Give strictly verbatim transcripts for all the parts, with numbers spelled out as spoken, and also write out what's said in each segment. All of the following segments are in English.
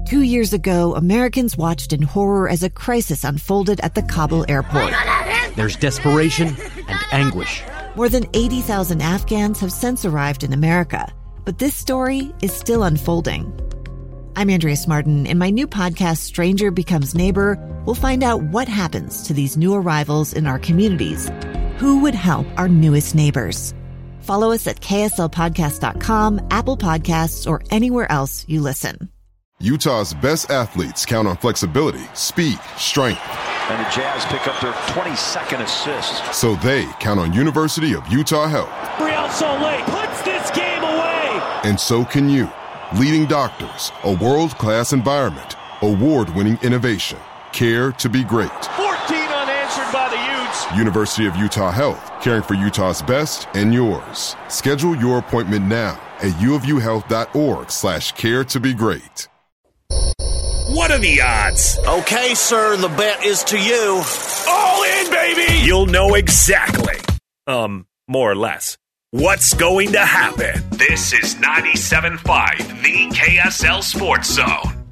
Two years ago, Americans watched in horror as a crisis unfolded at the Kabul airport. There's desperation and anguish. More than eighty thousand Afghans have since arrived in America, but this story is still unfolding. I'm Andrea Martin. In my new podcast, Stranger Becomes Neighbor, we'll find out what happens to these new arrivals in our communities. Who would help our newest neighbors? Follow us at K S L podcast dot com, Apple Podcasts, or anywhere else you listen. Utah's best athletes count on flexibility, speed, strength. And the Jazz pick up their twenty-second assist. So they count on University of Utah Health. Real Salt Lake puts this game away. And so can you. Leading doctors, a world-class environment, award-winning innovation, care to be great. fourteen unanswered by the Utes. University of Utah Health, caring for Utah's best and yours. Schedule your appointment now at uofuhealth.org slash care to be great. What are the odds? Okay, sir, the bet is to you. All in, baby! You'll know exactly, um, more or less, what's going to happen. This is ninety-seven point five, the K S L Sports Zone.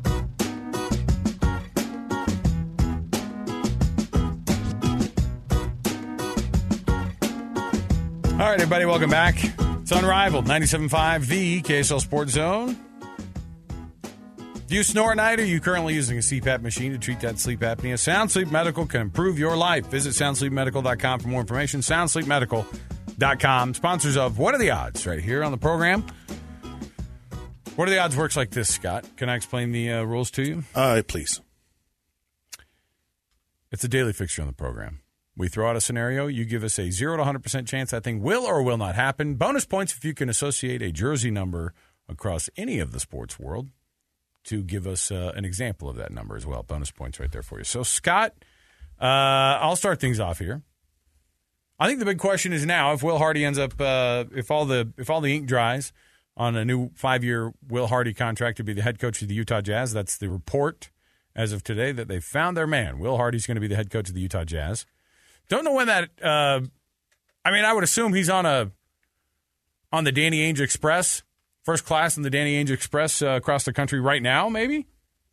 All right, everybody, welcome back. It's Unrivaled, ninety-seven point five, the K S L Sports Zone. Do you snore at night, or are you currently using a C PAP machine to treat that sleep apnea? Sound Sleep Medical can improve your life. Visit sound sleep medical dot com for more information. sound sleep medical dot com, sponsors of What Are the Odds right here on the program. What Are the Odds works like this, Scott. Can I explain the uh, rules to you? Uh, please. It's a daily fixture on the program. We throw out a scenario. You give us a zero to one hundred percent chance that thing will or will not happen. Bonus points if you can associate a jersey number across any of the sports world to give us uh, an example of that number as well. Bonus points right there for you. So, Scott, uh, I'll start things off here. I think the big question is now if Will Hardy ends up, uh, if all the if all the ink dries on a new five-year Will Hardy contract to be the head coach of the Utah Jazz. That's the report as of today that they found their man. Will Hardy's going to be the head coach of the Utah Jazz. Don't know when that. Uh, I mean, I would assume he's on a on the Danny Ainge Express. First class in the Danny Ainge Express uh, across the country right now, maybe?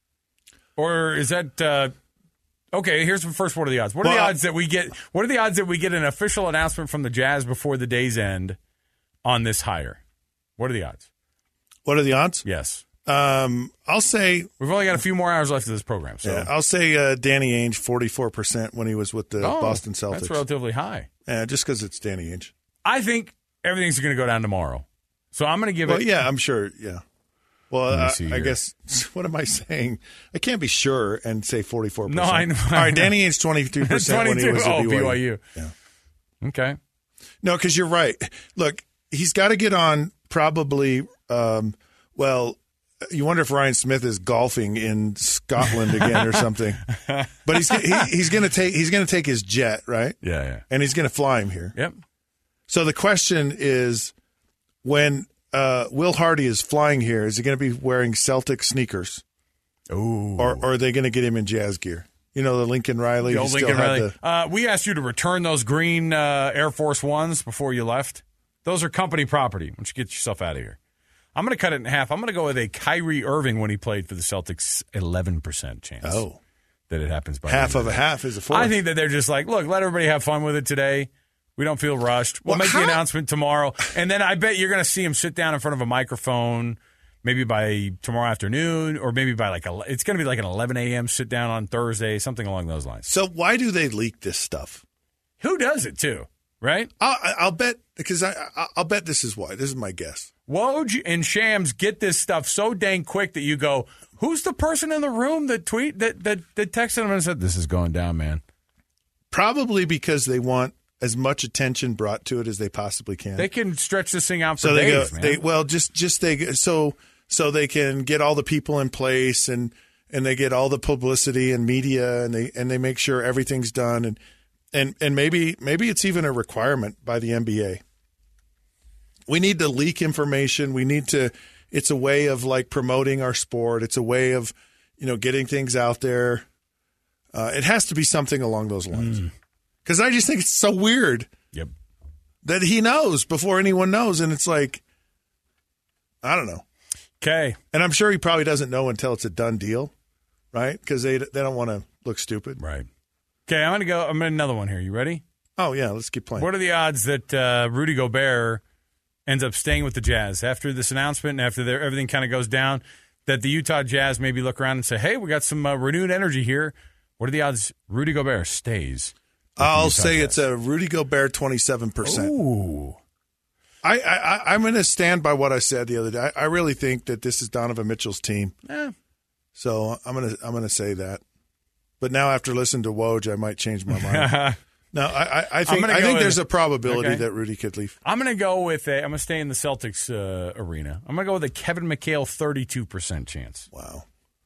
Or is that uh, okay? Here's the first. What are the odds? What are well, the odds that we get? What are the odds that we get an official announcement from the Jazz before the day's end on this hire? What are the odds? What are the odds? Yes. Um, I'll say we've only got a few more hours left of this program. So yeah, I'll say uh, Danny Ainge forty-four percent when he was with the oh, Boston Celtics. That's relatively high. Yeah, just because it's Danny Ainge. I think everything's going to go down tomorrow. So I'm going to give well, it. Yeah, I'm sure. Yeah. Well, uh, I here. guess what am I saying? I can't be sure and say forty-four percent. No, I know. All right, Danny Ainge twenty-two percent when he was at oh, B Y U. B Y U. Yeah. Okay. No, because you're right. Look, he's got to get on probably. Um, well, you wonder if Ryan Smith is golfing in Scotland again or something. But he's he, he's going to take he's going to take his jet, right? Yeah, yeah. And he's going to fly him here. Yep. So the question is, when uh, Will Hardy is flying here, is he going to be wearing Celtic sneakers? Ooh. Or, or are they going to get him in Jazz gear? You know, the Lincoln Riley. The old Lincoln Riley. The... Uh, we asked you to return those green uh, Air Force Ones before you left. Those are company property. Why don't you get yourself out of here? I'm going to cut it in half. I'm going to go with a Kyrie Irving when he played for the Celtics, eleven percent chance. Oh. That it happens by half of a half is a fourth. I think that they're just like, look, let everybody have fun with it today. We don't feel rushed. We'll, well make how? the announcement tomorrow. And then I bet you're going to see him sit down in front of a microphone maybe by tomorrow afternoon or maybe by like, a, it's going to be like an eleven a.m. sit down on Thursday, something along those lines. So why do they leak this stuff? Who does it too, right? I'll, I'll bet, because I, I'll bet this is why. This is my guess. Woj and Shams get this stuff so dang quick that you go, who's the person in the room that tweet that, that, that texted him and said, this is going down, man? Probably because they want as much attention brought to it as they possibly can. They can stretch this thing out for so they days, go, man. They, well, just just they so so they can get all the people in place and and they get all the publicity and media and they and they make sure everything's done and and and maybe maybe it's even a requirement by the N B A. We need to leak information. We need to. It's a way of like promoting our sport. It's a way of, you know, getting things out there. Uh, it has to be something along those lines. Because mm. I just think it's so weird. Yep. That he knows before anyone knows, and it's like, I don't know. Okay. And I'm sure he probably doesn't know until it's a done deal, right? Because they, they don't want to look stupid. Right. Okay, I'm going to go. I'm going to another one here. You ready? Oh, yeah, let's keep playing. What are the odds that uh, Rudy Gobert ends up staying with the Jazz after this announcement and after everything kind of goes down, that the Utah Jazz maybe look around and say, hey, we got some uh, renewed energy here. What are the odds Rudy Gobert stays? I'll say Jazz? It's a Rudy Gobert twenty-seven percent. Ooh. I, I, I'm going to stand by what I said the other day. I, I really think that this is Donovan Mitchell's team. Eh. So I'm going to I'm going to say that. But now after listening to Woj, I might change my mind. No, I, I think I think there's a probability okay. that Rudy could leave. I'm going to go with a. I'm going to stay in the Celtics uh, arena. I'm going to go with a Kevin McHale thirty-two percent chance. Wow.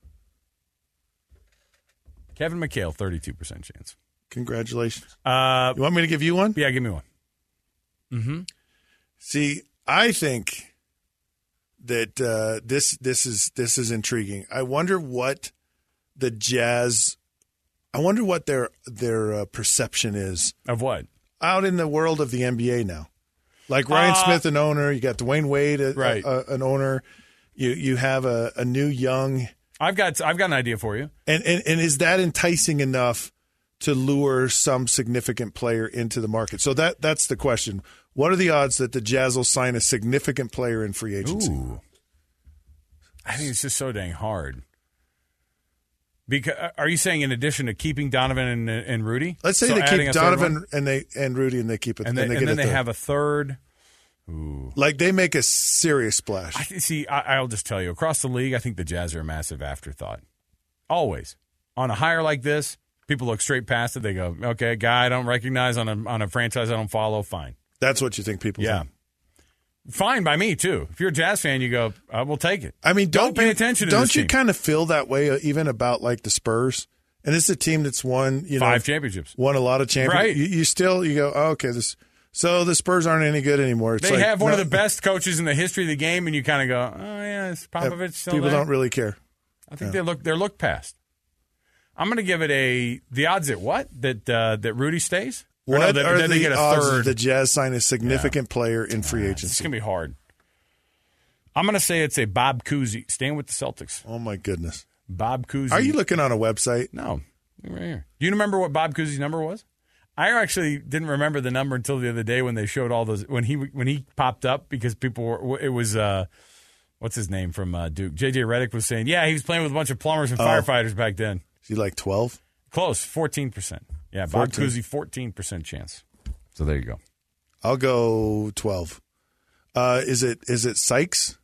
Kevin McHale thirty-two percent chance. Congratulations. Uh, you want me to give you one? Yeah, give me one. Mm-hmm. See, I think that uh, this this is this is intriguing. I wonder what the Jazz. I wonder what their their uh, perception is of what out in the world of the N B A now. Like Ryan uh, Smith, an owner. You got Dwayne Wade, a, right. a, a, an owner. You you have a, a new young. I've got I've got an idea for you. And, and and is that enticing enough to lure some significant player into the market? So that that's the question. What are the odds that the Jazz will sign a significant player in free agency? Ooh. I think it's just so dang hard. Because are you saying in addition to keeping Donovan and, and Rudy? Let's say so they keep Donovan and they and Rudy and they keep it, and, they, and, they and get then a they third. have a third. Ooh. Like they make a serious splash. I, see, I, I'll just tell you, across the league, I think the Jazz are a massive afterthought. Always on a hire like this, people look straight past it. They go, "Okay, guy I don't recognize on a on a franchise I don't follow. Fine." That's what you think people. Yeah. think. Fine by me, too. If you're a Jazz fan, you go, uh, we'll take it. I mean, don't, don't pay you, attention to Don't this you team. kind of feel that way uh, even about, like, the Spurs? And it's a team that's won, you know. Five championships. Won a lot of championships. Right. You, you still, you go, oh, okay, this. So the Spurs aren't any good anymore. It's they like, have one no, of the best coaches in the history of the game, and you kind of go, oh, yeah, is Popovich still People there? don't really care. I think yeah. they look, they're looked past. I'm going to give it a, the odds at what? That uh, that Rudy stays? What no, that, are that the they get a odds third? that the Jazz sign a significant yeah. player in free uh, agency? It's going to be hard. I'm going to say it's a Bob Cousy. Staying with the Celtics. Oh, my goodness. Bob Cousy. Are you looking on a website? No. Right here. Do you remember what Bob Cousy's number was? I actually didn't remember the number until the other day when they showed all those when he when he popped up because people were it was uh, what's his name from uh, Duke? J J Redick was saying, yeah, he was playing with a bunch of plumbers and oh. firefighters back then. Is he like twelve? Close, fourteen percent. Yeah, Bob Cousy, fourteen percent chance. So there you go. I'll go twelve. Uh, is it is it Sykes?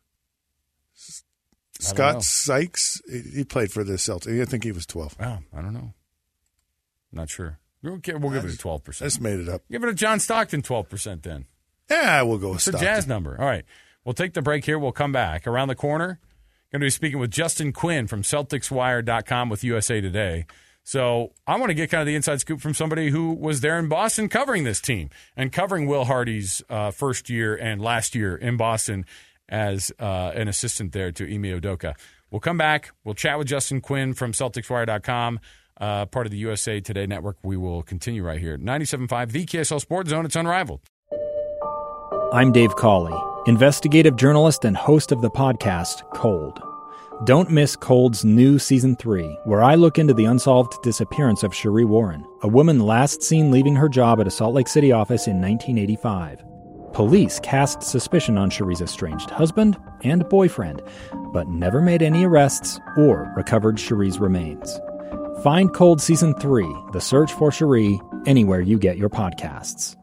Scott Sykes? He played for the Celtics. I think he was twelve. Wow, I don't know. Not sure. We'll give, we'll give it a twelve percent. I just made it up. Give it a John Stockton twelve percent then. Yeah, we'll go with It's Stockton. a Jazz number. All right. We'll take the break here. We'll come back. Around the corner, going to be speaking with Justin Quinn from Celtics Wire dot com with U S A Today. So I want to get kind of the inside scoop from somebody who was there in Boston covering this team and covering Will Hardy's uh, first year and last year in Boston as uh, an assistant there to Ime Udoka. We'll come back. We'll chat with Justin Quinn from Celtics Wire dot com. Uh, part of the U S A Today Network. We will continue right here. ninety-seven point five, the K S L Sports Zone. It's unrivaled. I'm Dave Cawley, investigative journalist and host of the podcast Cold. Don't miss Cold's new Season three, where I look into the unsolved disappearance of Cherie Warren, a woman last seen leaving her job at a Salt Lake City office in nineteen eighty-five. Police cast suspicion on Cherie's estranged husband and boyfriend, but never made any arrests or recovered Cherie's remains. Find Cold Season three, The Search for Cherie, anywhere you get your podcasts.